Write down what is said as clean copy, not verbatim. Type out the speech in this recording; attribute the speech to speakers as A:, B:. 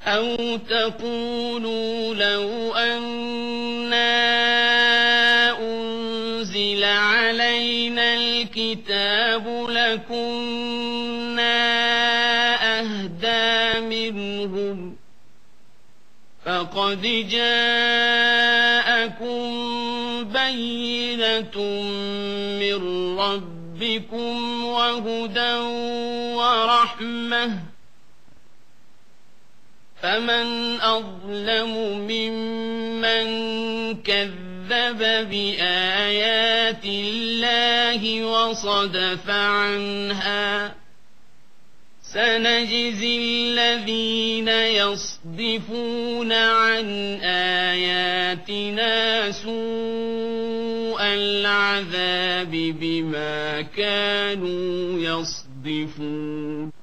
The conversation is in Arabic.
A: أَوْ تَقُولُوا لَوْ أَنَّا أُنزِلَ عَلَيْنَا الْكِتَابُ لَكُنَّا أَهْدَىٰ مِنْهُمْ ۚ فَقَدْ جَاءَكُم بَيِّنَةٌ مِّن رَّبِّكُمْ وَهُدًى وَرَحْمَةٌ ۚ فَمَنْ أَظْلَمُ مِمَّن كَذَّبَ بِآيَاتِ اللَّهِ وَصَدَفَ عَنْهَا ۗ سَنَجْزِي الَّذِينَ يَصْدِفُونَ عَنْ آيَاتِنَا سُوءَ الْعَذَابِ بِمَا كَانُوا يَصْدِفُونَ